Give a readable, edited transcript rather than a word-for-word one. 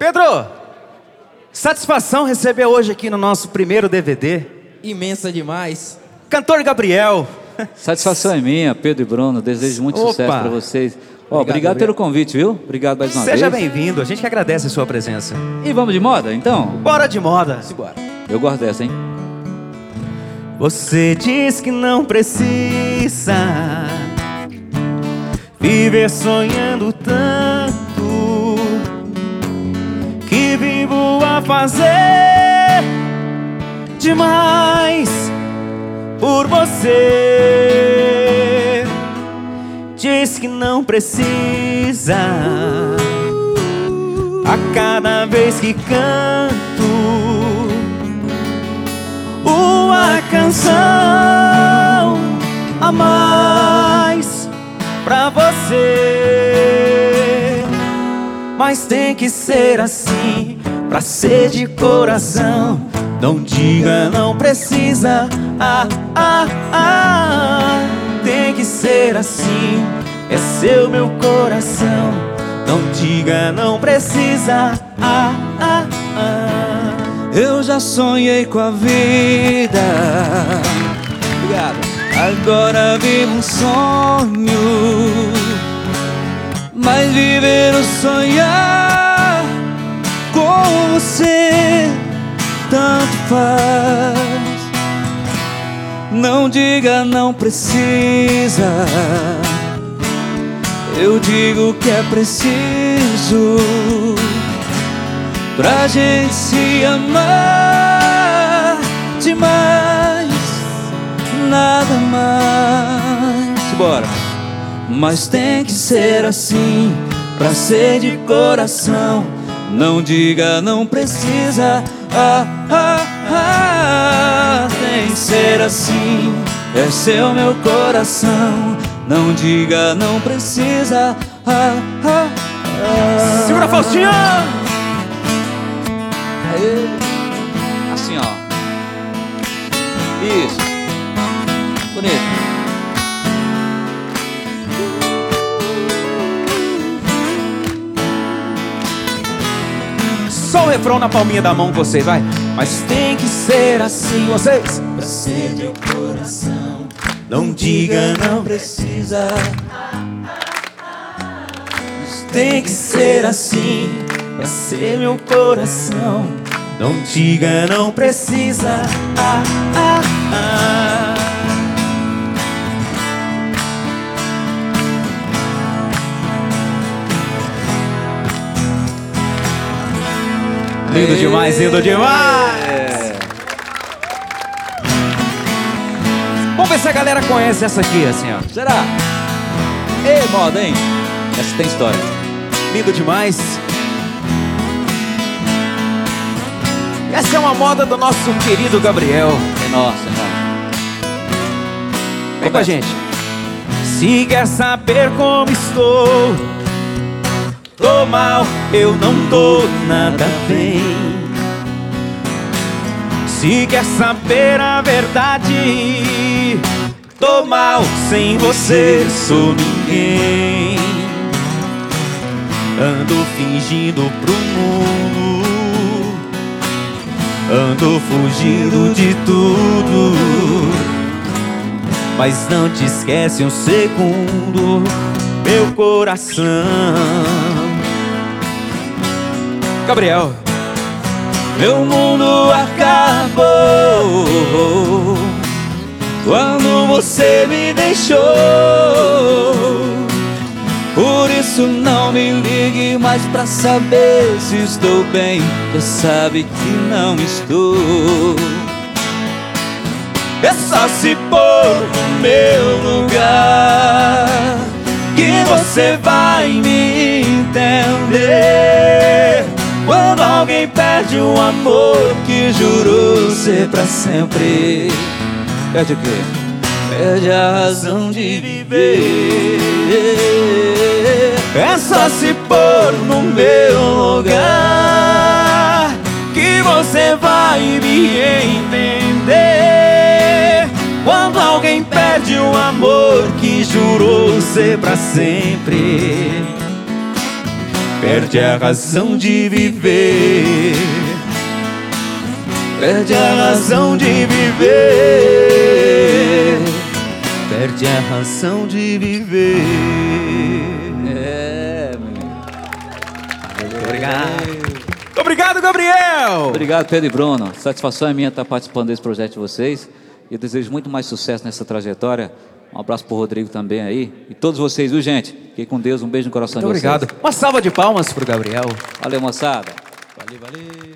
Pedro, satisfação receber hoje aqui no nosso primeiro DVD. Imensa demais. Cantor Gabriel. Satisfação é minha, Pedro e Bruno. Desejo muito sucesso para vocês. Obrigado pelo convite, viu? Obrigado mais uma vez. Seja bem-vindo, a gente que agradece a sua presença. E vamos de moda, então? Bora de moda. Simbora. Eu gosto dessa, hein? Você diz que não precisa viver sonhando tanto, que vivo a fazer demais por você. Diz que não precisa a cada vez que canto uma canção a mais pra você. Mas tem que ser assim, pra ser de coração. Não diga não precisa, tem que ser assim, é seu meu coração. Não diga não precisa, Eu já sonhei com a vida. Obrigado. Agora vivo um sonho, mas viver ou sonhar com você tanto faz. Não diga não precisa, eu digo que é preciso pra gente se amar demais, nada mais. Bora. Mas tem que ser assim, pra ser de coração. Não diga não precisa, tem que ser assim, é seu meu coração. Não diga não precisa, Segura, Faustinho! Assim, ó. Isso. Bonito. Só o refrão na palminha da mão com vocês, vai. Mas tem que ser assim, vocês. Pra ser meu coração. Não diga não precisa. tem que ser assim, pra ser meu coração. Não diga não precisa, Lindo demais, lindo demais. Vamos ver se a galera conhece essa aqui, assim, ó. Será? Ei, moda, hein? Essa tem história. Lindo demais. Essa é uma moda do nosso querido Gabriel. É nossa, é nossa. Vem com a gente. Se quer saber como estou, tô mal, eu não tô nada bem. Se quer saber a verdade, tô mal, sem você sou ninguém. Ando fingindo pro mundo, ando fugindo de tudo, mas não te esquece um segundo, meu coração. Gabriel. Meu mundo acabou quando você me deixou. Por isso não me ligue mais pra saber se estou bem. Já sabe que não estou. É só se pôr no meu lugar que você vai me entender. Quando alguém perde um amor que jurou ser pra sempre, perde o quê? Perde a razão de viver. É só se pôr no meu lugar que você vai me entender. Quando alguém perde um amor que jurou ser pra sempre, perde a razão de viver. Perde a razão de viver. Perde a razão de viver. Obrigado. Obrigado, Gabriel. Obrigado, Pedro e Bruno. Satisfação é minha estar participando desse projeto de vocês. Eu desejo muito mais sucesso nessa trajetória. Um abraço pro Rodrigo também aí. E todos vocês, viu, gente? Fiquem com Deus. Um beijo no coração de vocês. Obrigado. Uma salva de palmas pro Gabriel. Valeu, moçada. Valeu, valeu.